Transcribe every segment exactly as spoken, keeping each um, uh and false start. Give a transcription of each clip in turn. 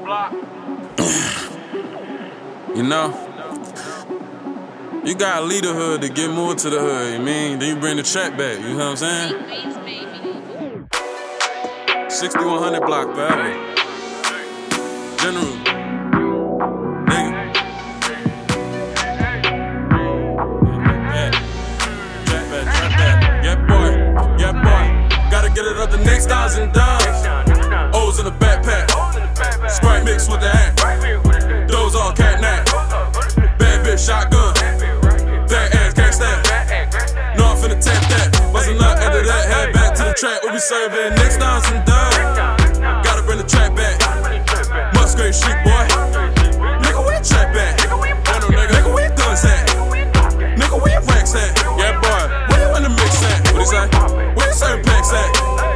You know, you gotta lead the hood to get more to the hood, you mean? Then you bring the track back, you know what I'm saying? sixty-one hundred block forever. General. Nigga. Yeah. Track back, track back. Yeah, boy. Yeah, boy. Gotta get it up the next thousand dimes. O's in the backpack. Sprite mixed with the hat. Those all cat nap. Bad bitch shotgun. That ass can't stand. No, I'm finna tap that. Bustin' up after that. Head back to the track. We be serving next thousand dimes. Gotta bring the track back. Musgrave Street boy. Nigga, where track back? Nigga, nigga, where guns at? Nigga, where racks at? Yeah, boy. Where you in the mix at? What he say? Where you serving packs at?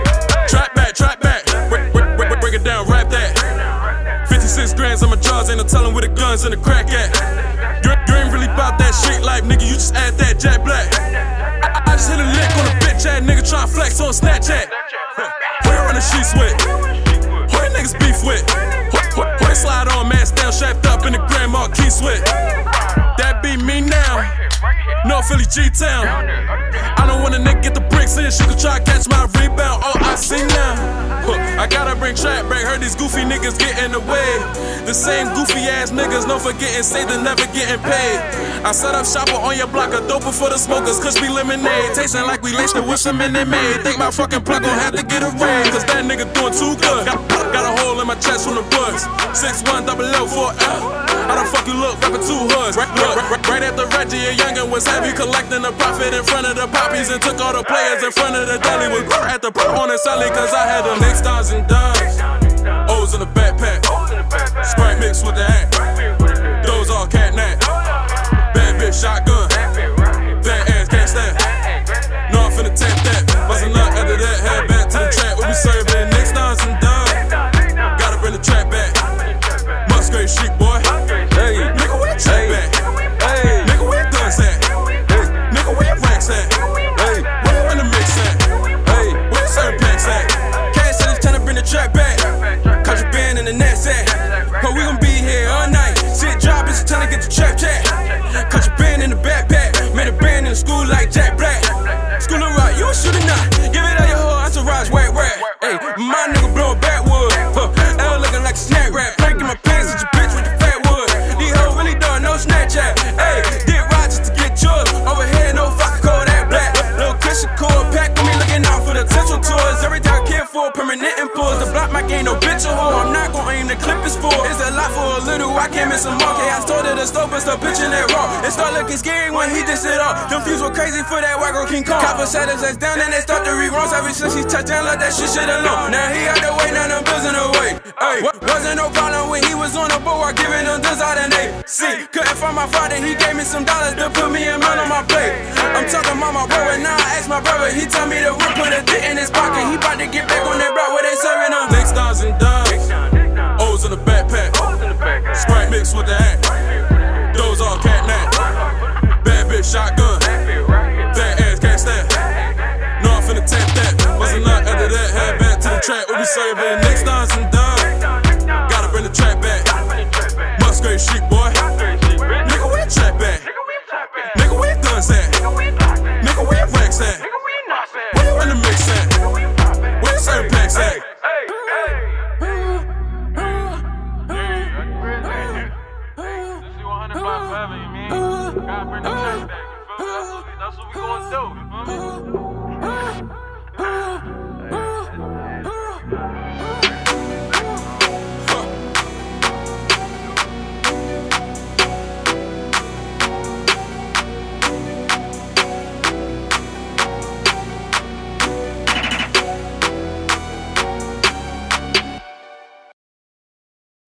Track back, track back. Break, break, break, break it down, rap that. fifty-six grams on my jaws, ain't no telling where the guns and the crack at. You, you ain't really about that street life, nigga. You just add that Jack Black. I, I just hit a lick on a bitch ass nigga tryna flex on Snapchat. Who you run the sheets with? Who you niggas beef with? Who, who, who they slide on, mask down, strapped up in the Grand Marquis with? That be me now. North Philly G-Town. I don't want a nigga get the bricks in. She could try to catch my rebound. Oh, I see now. Huh, I gotta bring trap back. Heard these goofy niggas get in the way. The same goofy ass niggas, no forgetting, say they never getting paid. I set up shopper on your block, a doper for the smokers, crispy lemonade. Tasting like we laced it with some Minute Maid. Think my fucking plug gon' have to get a raise, cause that nigga doing too good. Got, got a hole in my chest from the buds. six one double O four L. How the fuck you look, rapping two hoods? Right, look, right, right after Reggie, a youngin' was heavy, collecting the profit in front of the poppies, and took all the players in front of the deli. Was at the put on the celly, cause I had them next thousand dimes. O's in the backpack. Sprite mixed with the hat. Those all cat nap. Bad bitch shotgun. That ass can't stand. No, I'm finna tap that. Bustin' up after that. Head back to the track. We be serving next thousand dimes. Gotta bring the track back. Musgrave Street boy. Hey, nigga, where track back? Hey, nigga, where guns at? Hey, nigga, where racks at? Hey, where you in the mix at? Hey, where certain packs at? Cash said it's tryna bring the track back. Caught your band in the net set. Cause we gon' be here all night. Shit drop, it's tryna get the trap chat. Caught your band in the backpack. Made a band in the school like Jack Black. School of rock, you a shooter not. Give it all your whole entourage, whack whack. Hey, my nigga blowin' backwood. Huh, L looking like a snack rap. Breaking my pants with your bitch with the fat wood. These hoes really doing no Snapchat. Hey, did ride just to get yours. Over here, no fucking call that black. Little Christian core pack with me looking out for the potential tours. Every time I care for permanent impulse. The block mic ain't no bitch or hoe. I'm not gon' aim the clip is for. It's a lot for a little, I can't miss a mark. I started the stove and start pitching that raw. It start looking scary when he just sit off. Them fuse were crazy for that Wagro King Kong. Copper shadows that's down and they start to re-runs. Ever since he touched down, like that shit shit alone. Now he out the way, now them bills in the way. Ay, wasn't no problem when he was on the board, giving them this out and they see. Couldn't find my father, he gave me some dollars to put me a man on my plate. I'm talking about my brother, now I asked my brother, he told me to whip, put a dick in his pocket. He bout to get back on that block where they serving them. Next thousand dimes, O's in the backpack. Sprite mixed with the hat. Those all cat nap. Bad bitch shotgun. That ass can't stand. No, I'm finna tap that. Bustin' up after that. Head back to the track. We be serving next thousand dimes. Gotta bring the track back. Musgrave Street boy. Nigga, where track back? Nigga, where guns at? Nigga, where racks at? Where you in the mix at? Where certain packs at? Forever, you mean? Gotta bring the track back, you feel me? That's what we gon' do, you feel me?